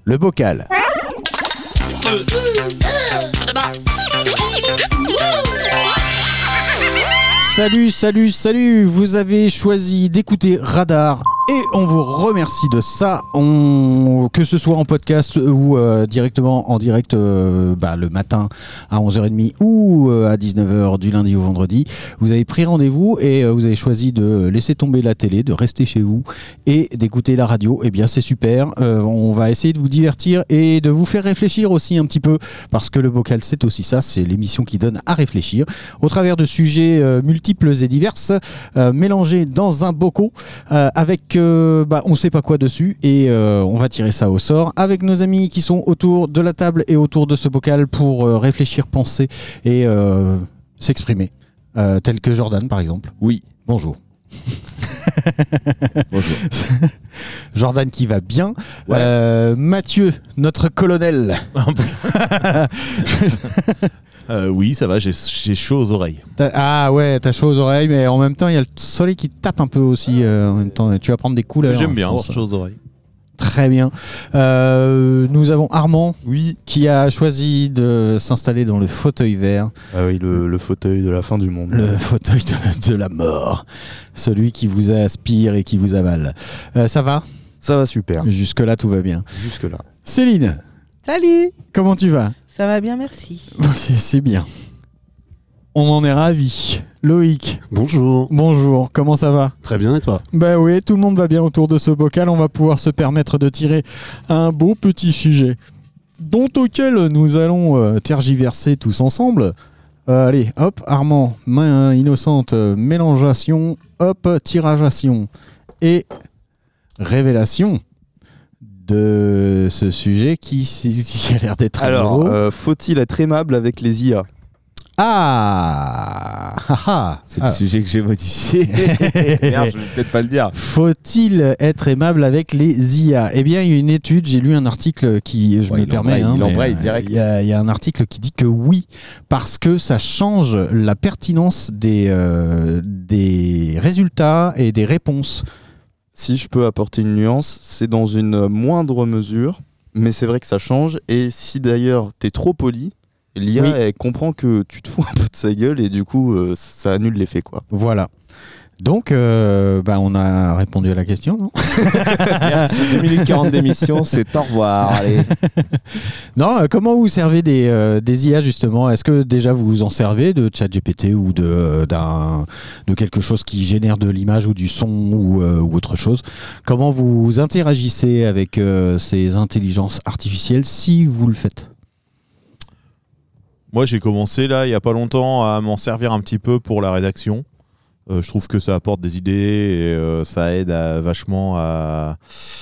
le bocal. Salut, vous avez choisi d'écouter Radar et on vous remercie de ça, que ce soit en podcast ou directement en direct le matin à 11h30 ou à 19h du lundi au vendredi. Vous avez pris rendez-vous et vous avez choisi de laisser tomber la télé, de rester chez vous et d'écouter la radio. Eh bien c'est super, on va essayer de vous divertir et de vous faire réfléchir aussi un petit peu, parce que le bocal c'est aussi ça, c'est l'émission qui donne à réfléchir au travers de sujets multiples et diverses, mélangés dans un bocal avec on sait pas quoi dessus, et on va tirer ça au sort avec nos amis qui sont autour de la table et autour de ce bocal pour réfléchir, penser et s'exprimer, tel que Jordan par exemple. Oui, bonjour. Bonjour. Jordan qui va bien. Ouais. Mathieu, notre colonel. Oui, ça va, j'ai chaud aux oreilles. T'as chaud aux oreilles, mais en même temps, il y a le soleil qui tape un peu aussi. En même temps, tu vas prendre des coups là. J'aime bien avoir chaud aux oreilles. Très bien. Nous avons Armand, qui a choisi de s'installer dans le fauteuil vert. Ah oui, le fauteuil de la fin du monde. Le fauteuil de la mort. Celui qui vous aspire et qui vous avale. Ça va ? Ça va super. Jusque-là, tout va bien. Jusque-là. Céline. Salut. Comment tu vas ? Ça va bien, merci. C'est bien. On en est ravis. Loïc. Bonjour, comment ça va ? Très bien, et toi ? Ben oui, tout le monde va bien autour de ce bocal. On va pouvoir se permettre de tirer un beau petit sujet auquel nous allons tergiverser tous ensemble. Allez, hop, Armand, main innocente, mélangeation, hop, tirageation et révélation de ce sujet qui a l'air d'être Alors, faut-il être aimable avec les IA ? C'est le sujet que j'ai modifié. Merde, je vais peut-être pas le dire. Faut-il être aimable avec les IA ? Eh bien, il y a une étude, j'ai lu un article qui, il embraye direct. Il y a un article qui dit que oui, parce que ça change la pertinence des résultats et des réponses. Si je peux apporter une nuance, c'est dans une moindre mesure, mais c'est vrai que ça change. Et si d'ailleurs t'es trop poli, l'IA elle comprend que tu te fous un peu de sa gueule et du coup ça annule l'effet quoi. Voilà. Donc on a répondu à la question, non ? Merci, 2 minutes 40 d'émission, c'est au revoir. Allez. Non, comment vous servez des IA justement ? Est-ce que déjà vous vous en servez de ChatGPT ou de quelque chose qui génère de l'image ou du son ou autre chose ? Comment vous interagissez avec ces intelligences artificielles si vous le faites ? Moi, j'ai commencé là, il n'y a pas longtemps, à m'en servir un petit peu pour la rédaction. Je trouve que ça apporte des idées et ça aide vachement à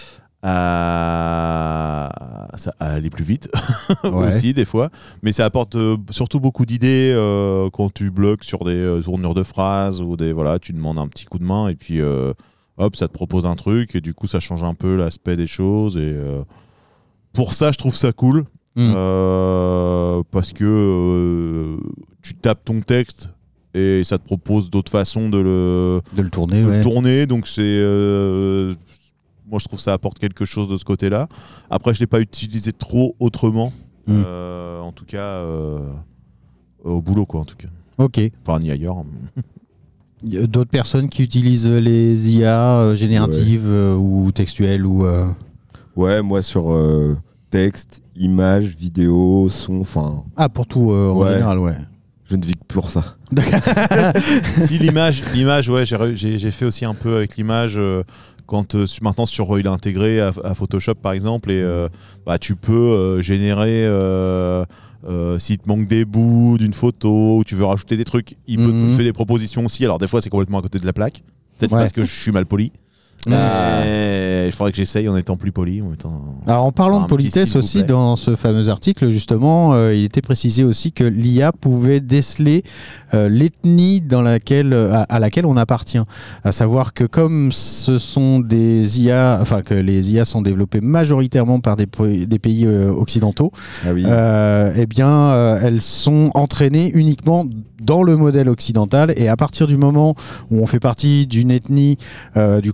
aller plus vite aussi des fois. Mais ça apporte surtout beaucoup d'idées quand tu bloques sur des tournures de phrases ou tu demandes un petit coup de main et puis hop, ça te propose un truc et du coup ça change un peu l'aspect des choses. Et pour ça, je trouve ça cool. Parce que tu tapes ton texte et ça te propose d'autres façons de le tourner. Donc moi je trouve que ça apporte quelque chose de ce côté-là. Après je l'ai pas utilisé trop autrement, en tout cas au boulot quoi en tout cas. Ok. Enfin ni ailleurs. Il y a d'autres personnes qui utilisent les IA génératives ou textuelles ou. Ouais, moi sur texte, image, vidéo, son, enfin. Ah, pour tout en général, ouais. Je ne vis que pour ça. Si l'image, ouais, j'ai fait aussi un peu avec l'image. Quand maintenant il est intégré à Photoshop par exemple et tu peux générer s'il te manque des bouts d'une photo ou tu veux rajouter des trucs, il peut te faire des propositions aussi. Alors des fois c'est complètement à côté de la plaque, peut-être parce que je suis mal poli. Il faudrait que j'essaye en étant plus poli. Alors en parlant de politesse aussi, dans ce fameux article justement, il était précisé aussi que l'IA pouvait déceler l'ethnie à laquelle on appartient. À savoir que comme ce sont des IA, enfin que les IA sont développées majoritairement par des pays occidentaux, eh bien elles sont entraînées uniquement dans le modèle occidental, et à partir du moment où on fait partie d'une ethnie du continent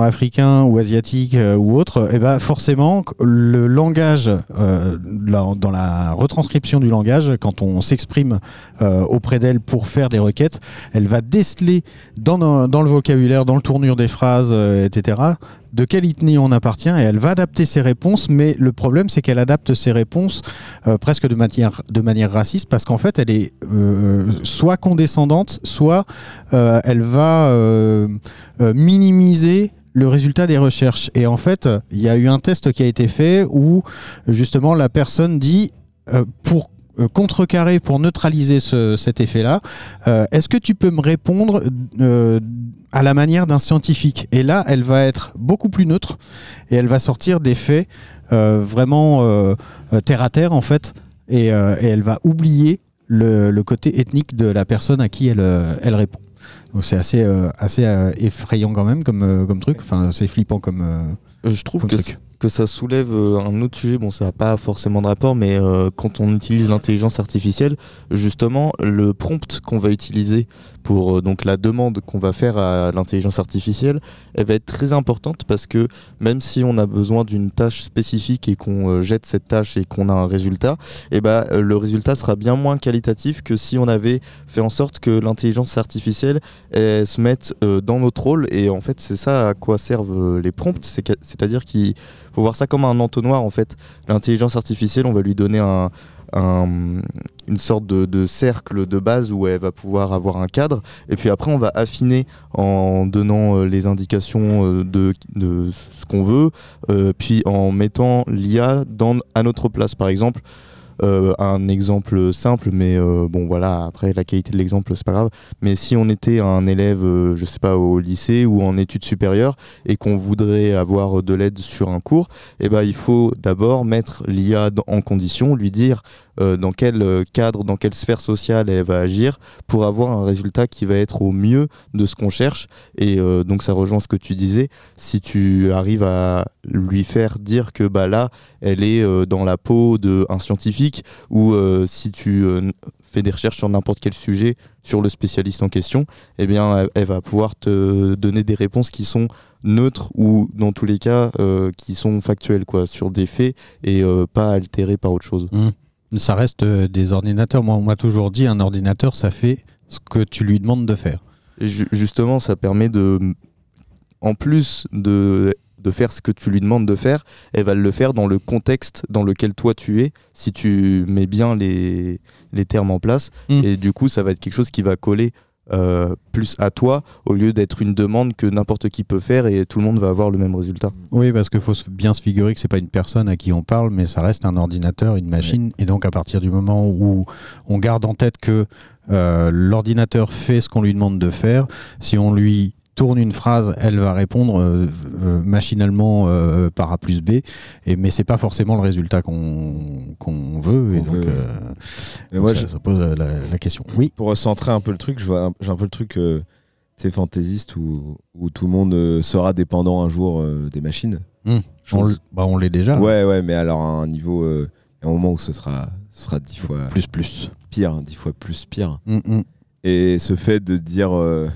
africain ou asiatique ou autre, et ben forcément le langage dans la retranscription du langage, quand on s'exprime auprès d'elle pour faire des requêtes, elle va déceler dans le vocabulaire, dans le tournure des phrases, etc., de quelle ethnie on appartient, et elle va adapter ses réponses, mais le problème c'est qu'elle adapte ses réponses presque de manière raciste, parce qu'en fait elle est soit condescendante, soit elle va minimiser le résultat des recherches. Et en fait, il y a eu un test qui a été fait où justement la personne dit pour contrecarrer, pour neutraliser cet effet-là, est-ce que tu peux me répondre à la manière d'un scientifique? Et là, elle va être beaucoup plus neutre et elle va sortir des faits vraiment terre à terre en fait, et elle va oublier le côté ethnique de la personne à qui elle répond. Donc c'est assez effrayant quand même comme truc, enfin c'est flippant comme Je trouve comme que, truc. que ça soulève un autre sujet, bon ça n'a pas forcément de rapport, mais quand on utilise l'intelligence artificielle, justement le prompt qu'on va utiliser pour donc la demande qu'on va faire à l'intelligence artificielle, elle va être très importante, parce que même si on a besoin d'une tâche spécifique et qu'on jette cette tâche et qu'on a un résultat, et le résultat sera bien moins qualitatif que si on avait fait en sorte que l'intelligence artificielle se mette dans notre rôle. Et en fait c'est ça à quoi servent les prompts, c'est-à-dire qu'il faut voir ça comme un entonnoir en fait. L'intelligence artificielle, on va lui donner une sorte de cercle de base où elle va pouvoir avoir un cadre, et puis après on va affiner en donnant les indications de ce qu'on veut, puis en mettant l'IA à notre place. Par exemple, un exemple simple, mais bon voilà, après la qualité de l'exemple c'est pas grave, mais si on était un élève je sais pas, au lycée ou en études supérieures et qu'on voudrait avoir de l'aide sur un cours, il faut d'abord mettre l'IA en condition, lui dire dans quel cadre, dans quelle sphère sociale elle va agir pour avoir un résultat qui va être au mieux de ce qu'on cherche. Et donc ça rejoint ce que tu disais, si tu arrives à lui faire dire que là elle est dans la peau d'un scientifique, ou si tu fais des recherches sur n'importe quel sujet, sur le spécialiste en question, elle va pouvoir te donner des réponses qui sont neutres, ou dans tous les cas qui sont factuelles quoi, sur des faits, et pas altérées par autre chose. Ça reste des ordinateurs. Moi, on m'a toujours dit, un ordinateur, ça fait ce que tu lui demandes de faire. Et justement, ça permet en plus de faire ce que tu lui demandes de faire, elle va le faire dans le contexte dans lequel toi tu es, si tu mets bien les termes en place. Et du coup, ça va être quelque chose qui va coller plus à toi, au lieu d'être une demande que n'importe qui peut faire et tout le monde va avoir le même résultat. Oui, parce qu'il faut bien se figurer que c'est pas une personne à qui on parle, mais ça reste un ordinateur, une machine. Ouais. Et donc à partir du moment où on garde en tête que l'ordinateur fait ce qu'on lui demande de faire, si on lui tourne une phrase, elle va répondre machinalement par A plus B, mais c'est pas forcément le résultat qu'on veut. Et donc, moi, ça pose la question. Oui. Pour recentrer un peu le truc, j'ai un peu le truc fantaisiste où tout le monde sera dépendant un jour des machines. On l'est déjà. Ouais, mais alors à un niveau, à un moment où ce sera 10 fois plus pire, 10 fois plus pire. Et ce fait de dire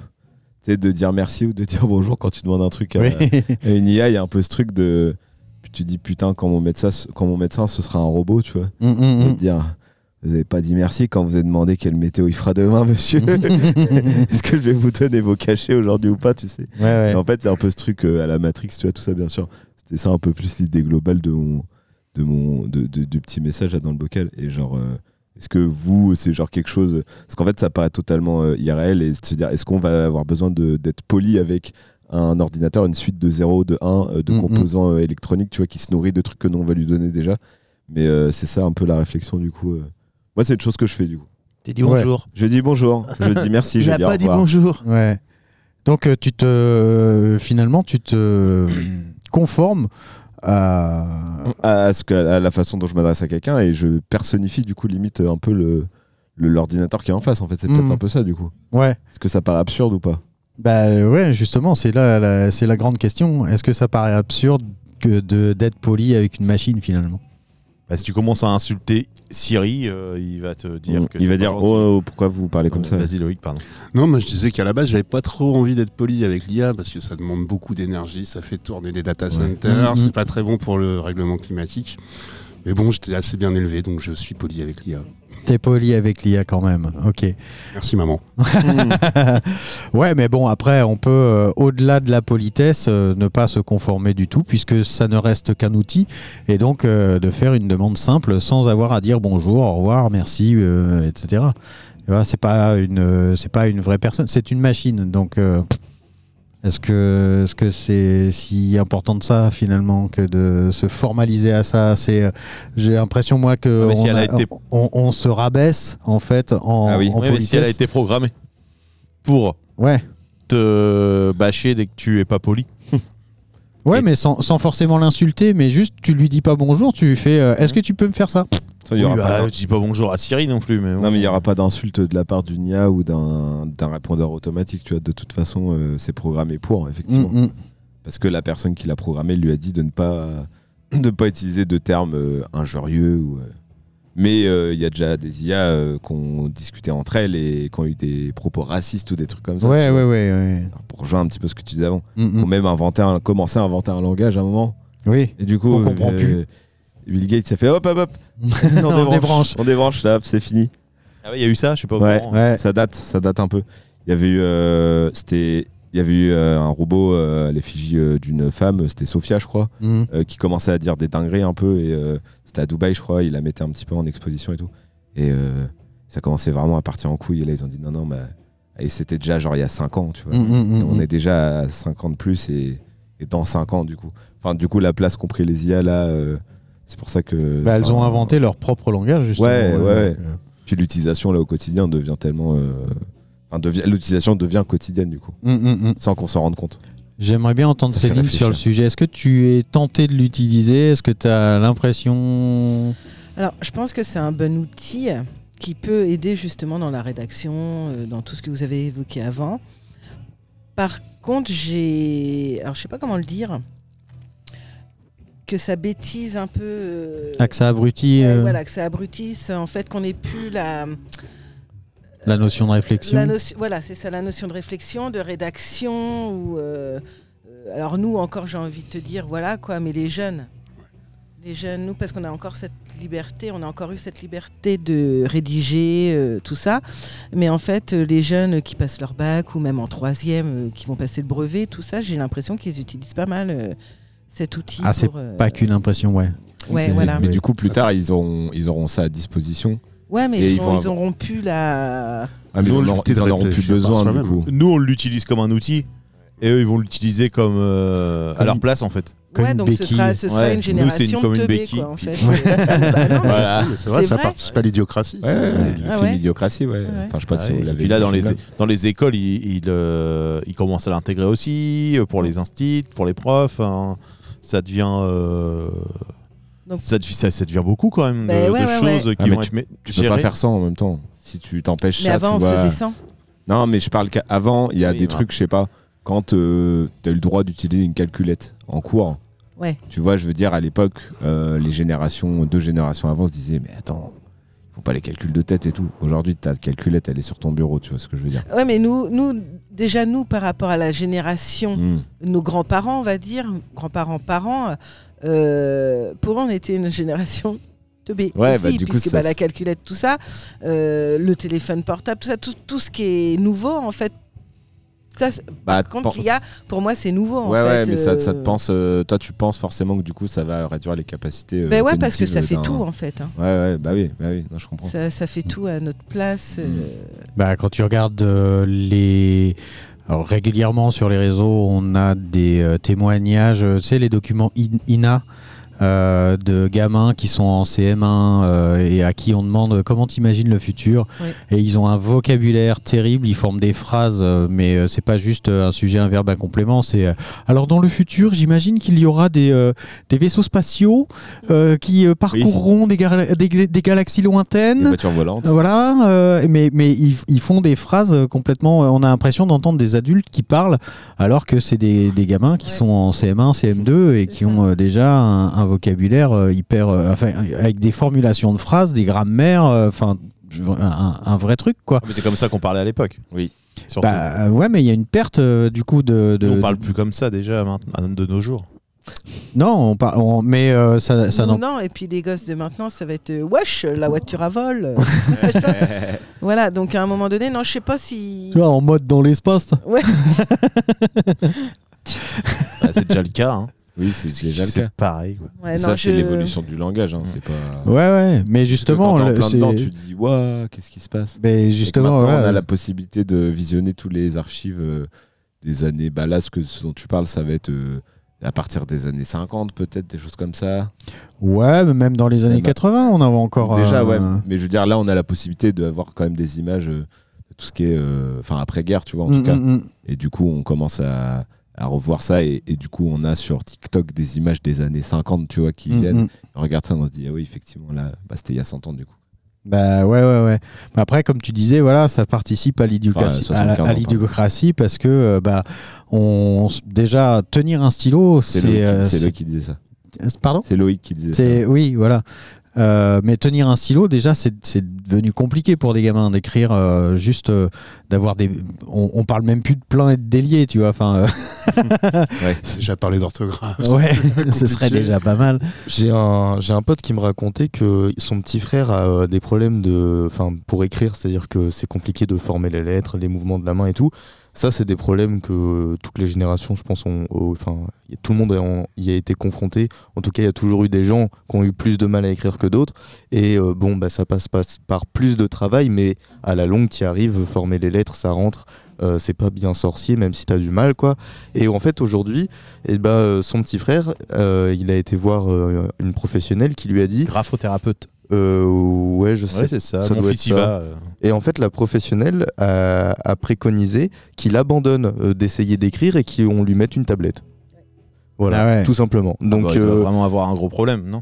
merci ou de dire bonjour quand tu demandes un truc à une IA, il y a un peu ce truc de tu dis putain, quand mon médecin ce sera un robot, tu vois. De dire vous n'avez pas dit merci quand vous avez demandé quelle météo il fera demain, monsieur. Est-ce que je vais vous donner vos cachets aujourd'hui ou pas, tu sais. Et en fait c'est un peu ce truc à la Matrix, tu vois, tout ça bien sûr. C'était ça un peu plus l'idée globale du petit message là dans le bocal. Et genre est-ce que vous, c'est genre quelque chose... Parce qu'en fait, ça paraît totalement irréel, et de se dire, est-ce qu'on va avoir besoin d'être poli avec un ordinateur, une suite de 0, de 1, de composants électroniques, tu vois, qui se nourrit de trucs que nous, on va lui donner déjà. Mais c'est ça un peu la réflexion, du coup. Moi, c'est une chose que je fais, du coup. T'es dit bonjour. Je dis bonjour, je dis merci, je dis au revoir. Il n'a pas dit bonjour. Ouais. Donc, finalement, tu te conformes à la façon dont je m'adresse à quelqu'un, et je personnifie du coup limite un peu l'ordinateur qui est en face, en fait. C'est peut-être un peu ça, du coup. Ouais. Est-ce que ça paraît absurde ou pas? Ouais, justement, c'est la grande question. Est-ce que ça paraît absurde d'être poli avec une machine finalement? Si tu commences à insulter Siri, il va te dire que il va dire pourquoi vous parlez comme ça. Vas-y Loïc, pardon. Non, moi je disais qu'à la base, j'avais pas trop envie d'être poli avec l'IA parce que ça demande beaucoup d'énergie, ça fait tourner des data centers, c'est pas très bon pour le règlement climatique. Mais bon, j'étais assez bien élevé, donc je suis poli avec l'IA. T'es poli avec l'IA quand même, ok. Merci maman. Ouais, mais bon, après, on peut, au-delà de la politesse, ne pas se conformer du tout, puisque ça ne reste qu'un outil, et donc de faire une demande simple sans avoir à dire bonjour, au revoir, merci, etc. Et voilà, c'est pas une vraie personne, c'est une machine, donc est-ce que c'est si important de ça finalement que de se formaliser à ça? J'ai l'impression moi que on se rabaisse en fait en politesse. Mais si elle a été programmée pour te bâcher dès que tu es pas poli. Ouais, mais sans forcément l'insulter, mais juste tu lui dis pas bonjour, tu lui fais est-ce que tu peux me faire ça? Je dis pas bonjour à Siri non plus. Mais non, mais il n'y aura pas d'insulte de la part d'une IA ou d'un répondeur automatique. Tu vois, de toute façon, c'est programmé pour, effectivement. Parce que la personne qui l'a programmé lui a dit de ne pas utiliser de termes injurieux. Mais il y a déjà des IA qui ont discuté entre elles et qui ont eu des propos racistes ou des trucs comme ça. Ouais. Alors, pour rejoindre un petit peu ce que tu disais avant, ont même commencé à inventer un langage à un moment. Oui. Et du coup, on comprend plus. Bill Gates s'est fait hop. on débranche. On débranche là, c'est fini. Ah ouais, il y a eu ça, je sais pas. Ouais. Ça date un peu. Il y avait eu un robot à l'effigie d'une femme, c'était Sophia je crois, qui commençait à dire des dingueries un peu et c'était à Dubaï je crois, il la mettait un petit peu en exposition et tout. Et ça commençait vraiment à partir en couille et là ils ont dit non et c'était déjà genre il y a 5 ans tu vois. On est déjà à 5 ans de plus et dans 5 ans du coup. Enfin du coup la place qu'ont pris les IA là c'est pour ça que elles ont inventé leur propre langage justement. Ouais. Puis l'utilisation là au quotidien devient tellement l'utilisation devient quotidienne du coup, sans qu'on s'en rende compte. J'aimerais bien entendre Céline sur le sujet. Est-ce que tu es tenté de l'utiliser? Est-ce que tu as l'impression... Alors, je pense que c'est un bon outil qui peut aider justement dans la rédaction, dans tout ce que vous avez évoqué avant. Par contre, alors je sais pas comment le dire, que ça bêtise un peu... que ça abrutit... Voilà, que ça abrutisse, en fait, qu'on n'ait plus la notion de réflexion. Voilà, c'est ça, la notion de réflexion, de rédaction. Alors nous, encore, j'ai envie de te dire, voilà quoi, mais les jeunes, nous, parce qu'on a encore cette liberté, on a encore eu cette liberté de rédiger tout ça. Mais en fait, les jeunes qui passent leur bac ou même en 3e, qui vont passer le brevet, tout ça, j'ai l'impression qu'ils utilisent pas mal cet outil. C'est pas qu'une impression, ouais. Voilà. Mais du coup, plus tard, ils auront ça à disposition. Ouais, mais ils auront plus la... mais ils en auront plus besoin, du coup. Nous, on l'utilise comme un outil, et eux, ils vont l'utiliser comme à leur place, en fait. Ouais, donc ce sera une génération de teubés, quoi, en fait. Voilà. C'est vrai, ça participe à l'idiocratie. L'idiocratie, ouais. Enfin, je sais pas si vous l'avez. Et puis là, dans les écoles, ils commencent à l'intégrer aussi, pour les instits, pour les profs. Ça devient... Donc, ça devient beaucoup quand même de choses qui vont être tu peux pas faire ça en même temps. Si tu t'empêches ça, avant, tu on vois... faisait ça. Non, mais je parle qu'avant, il y a des trucs, je sais pas, quand tu as eu le droit d'utiliser une calculette en cours. Ouais. Tu vois, je veux dire, à l'époque, deux générations avant se disaient, mais attends, ils font pas les calculs de tête et tout. Aujourd'hui, ta calculette, elle est sur ton bureau, tu vois ce que je veux dire. Ouais, mais nous, par rapport à la génération, nos grands-parents, on va dire, parents, pour eux, on était une génération teubée aussi, du coup, puisque la calculette, tout ça, le téléphone portable, tout ce qui est nouveau, en fait. Ça, par contre, l'IA, pour moi, c'est nouveau, en fait. Ouais, mais ça te pense... toi, tu penses forcément que du coup, ça va réduire les capacités ouais, parce que ça fait tout, en fait. Hein. Ouais, bah oui, non, je comprends. Ça fait tout à notre place. Quand tu regardes Alors, régulièrement sur les réseaux, on a des témoignages, tu sais, les documents INA de gamins qui sont en CM1 et à qui on demande comment t'imagines le futur. Oui. Et ils ont un vocabulaire terrible, ils forment des phrases, mais c'est pas juste un sujet, un verbe, un complément. C'est alors dans le futur, j'imagine qu'il y aura des vaisseaux spatiaux qui parcourront des galaxies lointaines. Des voitures volantes. Voilà, mais ils font des phrases complètement. On a l'impression d'entendre des adultes qui parlent alors que c'est des gamins qui sont en CM1, CM2 et qui ont déjà un vocabulaire hyper, avec des formulations de phrases, des grammaires, un vrai truc quoi. Mais c'est comme ça qu'on parlait à l'époque. Oui. Surtout. Ouais, mais il y a une perte du coup de. Nous, on parle plus comme ça déjà maintenant, de nos jours. Non, mais ça non, et puis les gosses de maintenant, ça va être wesh, la voiture à vol. Voilà, donc à un moment donné, non, je sais pas si. Tu vois, en mode dans l'espace. Ouais. C'est déjà le cas. Hein. Oui, c'est déjà le cas. C'est pareil. Quoi. Ouais, ça, c'est l'évolution du langage. Hein. C'est pas. Ouais, mais justement. Quand t'es en plein dedans, tu te dis, waouh, qu'est-ce qui se passe? Mais justement, on a la possibilité de visionner tous les archives des années. Bah là, ce dont tu parles, ça va être. À partir des années 50, peut-être, des choses comme ça. Ouais, mais même dans les années 80, on avait encore... Déjà, ouais. Mais je veux dire, là, on a la possibilité d'avoir quand même des images de tout ce qui est... après-guerre, tu vois, en tout cas. Et du coup, on commence à revoir ça. Et du coup, on a sur TikTok des images des années 50, tu vois, qui viennent. On regarde ça, on se dit, ah oui, effectivement, là, c'était il y a 100 ans, du coup. Bah ouais. Après, comme tu disais, voilà, ça participe à l'idiocratie, parce que déjà tenir un stylo, c'est Loïc qui disait ça. Pardon ? C'est Loïc qui disait ça. Oui, voilà. Mais tenir un stylo, déjà, c'est devenu compliqué pour des gamins d'écrire d'avoir des. On parle même plus de plein et de déliés, tu vois. Enfin. Ouais, déjà parler d'orthographe. Ouais, ce serait déjà pas mal. J'ai un pote qui me racontait que son petit frère a des problèmes pour écrire, c'est-à-dire que c'est compliqué de former les lettres, les mouvements de la main et tout. Ça, c'est des problèmes que toutes les générations, je pense, tout le monde y a été confronté. En tout cas, il y a toujours eu des gens qui ont eu plus de mal à écrire que d'autres. Et ça passe par plus de travail, mais à la longue, tu y arrives, former les lettres, ça rentre. C'est pas bien sorcier, même si tu as du mal, quoi. Et en fait, aujourd'hui, son petit frère, il a été voir une professionnelle qui lui a dit... Graphothérapeute. Ouais, je sais. Ouais, c'est ça. Mon doit fils être y ça. va. Et en fait, la professionnelle a préconisé qu'il abandonne d'essayer d'écrire et qu'on lui mette une tablette. Voilà, tout simplement. Donc, il doit vraiment avoir un gros problème, non ?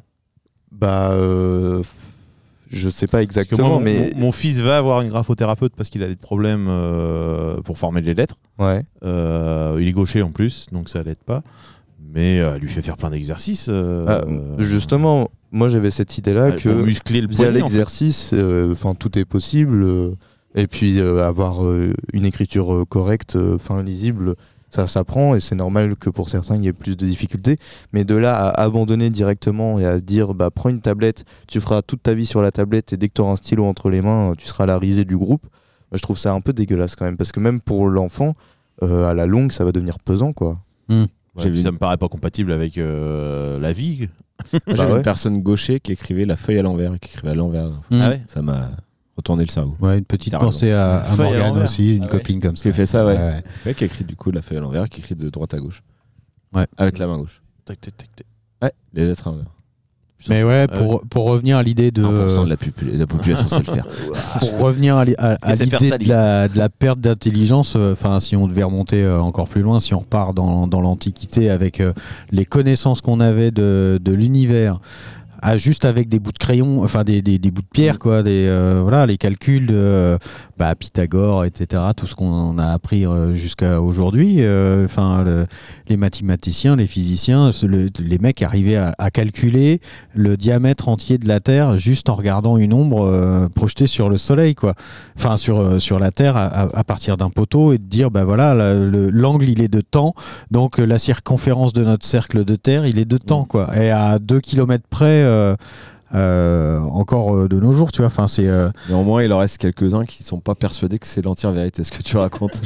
Je sais pas exactement, mais mon fils va avoir une graphothérapeute parce qu'il a des problèmes pour former les lettres. Ouais. Il est gaucher en plus, donc ça l'aide pas. Mais elle lui fait faire plein d'exercices. Justement, moi j'avais cette idée-là que pour muscler le via poignet, l'exercice, tout est possible. Et puis avoir une écriture correcte, lisible, ça s'apprend et c'est normal que pour certains il y ait plus de difficultés. Mais de là à abandonner directement et à dire prends une tablette, tu feras toute ta vie sur la tablette et dès que tu auras un stylo entre les mains, tu seras la risée du groupe. Je trouve ça un peu dégueulasse quand même parce que même pour l'enfant, à la longue, ça va devenir pesant, quoi. Ça me paraît pas compatible avec la vie. Moi, j'avais une personne gaucher qui écrivait la feuille à l'envers, qui écrivait à l'envers. Ah ouais. Ça m'a retourné le cerveau. Ouais, une petite pensée à Morgane aussi, une copine comme ça. Qui fait ça, ouais. Qui écrit du coup la feuille à l'envers, qui écrit de droite à gauche. Ouais. Avec la main gauche. Tac. Ouais, les lettres à l'envers. Mais ouais, pour revenir à l'idée de... 1% de la population sait le faire. Pour revenir à l'idée de la perte d'intelligence, si on devait remonter encore plus loin, si on repart dans l'Antiquité avec les connaissances qu'on avait de l'univers, juste avec des bouts de crayon, des bouts de pierre, quoi, les calculs de Pythagore, etc., tout ce qu'on a appris jusqu'à aujourd'hui, les mathématiciens, les physiciens, les mecs arrivaient à calculer le diamètre entier de la Terre juste en regardant une ombre projetée sur le soleil, quoi. Sur la Terre à partir d'un poteau et de dire l'angle il est de temps, donc la circonférence de notre cercle de Terre il est de temps, quoi. Et à 2 km près encore de nos jours, tu vois. Néanmoins, il en reste quelques-uns qui ne sont pas persuadés que c'est l'entière vérité ce que tu racontes.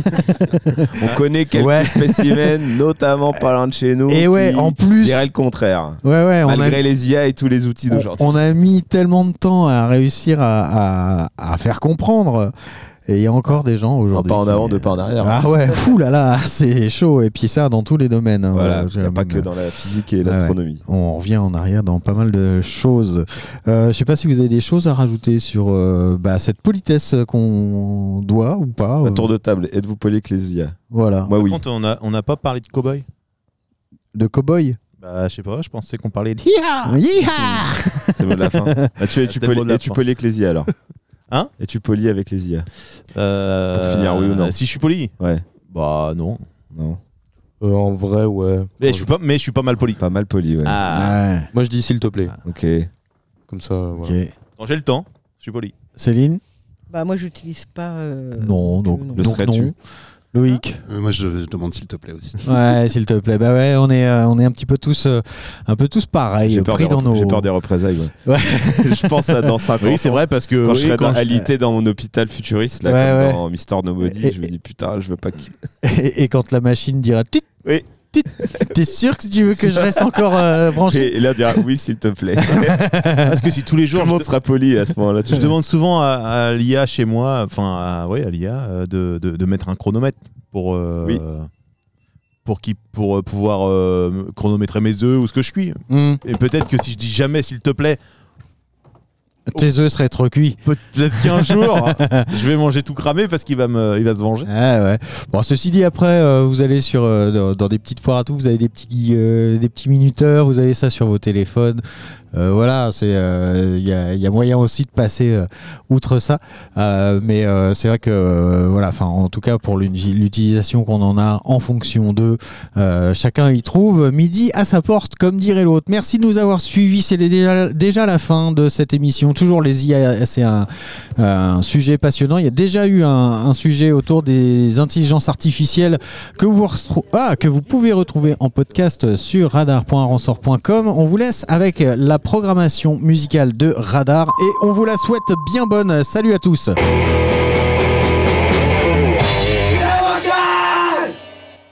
On connaît quelques spécimens, notamment pas loin de chez nous, et en plus, diraient le contraire. Malgré les IA et tous les outils d'aujourd'hui. On a mis tellement de temps à réussir à faire comprendre. Et il y a encore des gens aujourd'hui. Pas en avant, deux pas en arrière. Ah ouais, fou là là, c'est chaud. Et puis ça, dans tous les domaines. Voilà, il n'y a pas que dans la physique et l'astronomie. Ouais. On revient en arrière dans pas mal de choses. Je ne sais pas si vous avez des choses à rajouter sur cette politesse qu'on doit ou pas. Un tour de table, êtes-vous poli avec les IA ? Voilà. Moi, oui. Par contre, on n'a pas parlé de cow-boy. De cow-boy ? Je sais pas, je pensais qu'on parlait de C'est le mot de la fin. Es-tu poli avec les IA alors ? Hein ? Es-tu poli avec les IA ? Pour finir, oui ou non ? Si je suis poli ? Ouais. Non. Non. En vrai, ouais. Mais je suis pas mal poli. Pas mal poli, ouais. Ouais. Moi, je dis s'il te plaît. Ok. Comme ça, voilà. Ok. Quand j'ai le temps, je suis poli. Céline? Bah moi j'utilise pas. Non, donc Le serais-tu? non. Loïc? Moi, je demande s'il te plaît aussi. Ouais, s'il te plaît. Bah ouais, on est un petit peu tous pareils, J'ai peur, pris dans nos. j'ai peur des représailles. Ouais. Je pense à dans 5 ans. Oui, c'est vrai parce que Quand je serai quand alité dans mon hôpital futuriste, là, Ouais, comme ouais. dans Mister Nobody, Et- je me dis putain, je veux pas qu'il. Et quand la machine dira tit, Oui. tit, t'es sûr que tu veux que je reste encore branché? Et là, on dira oui, s'il te plaît. parce que si tous les Tout jours le monde sera poli à ce moment-là. je demande souvent à l'IA chez moi, enfin à l'IA de mettre un chronomètre pour Oui. pour pouvoir chronométrer mes œufs ou ce que je cuis. Hmm. Et peut-être que si je dis jamais s'il te plaît, Tes œufs seraient trop cuits. peut-être qu'un jour je vais manger tout cramé parce qu'il va se venger. Ah ouais. Bon, ceci dit, après, vous allez sur dans des petites foires à tout, vous avez des petits minuteurs, vous avez ça sur vos téléphones. Voilà, c'est il y a moyen aussi de passer outre ça. Mais c'est vrai que voilà, enfin en tout cas pour l'utilisation qu'on en a en fonction d'eux, chacun y trouve midi à sa porte, comme dirait l'autre. Merci de nous avoir suivis. C'est déjà la fin de cette émission. Toujours les IA, c'est un sujet passionnant. Il y a déjà eu un sujet autour des intelligences artificielles que vous pouvez retrouver en podcast sur radar.ransort.com. On vous laisse avec la programmation musicale de Radar et on vous la souhaite bien bonne. Salut à tous.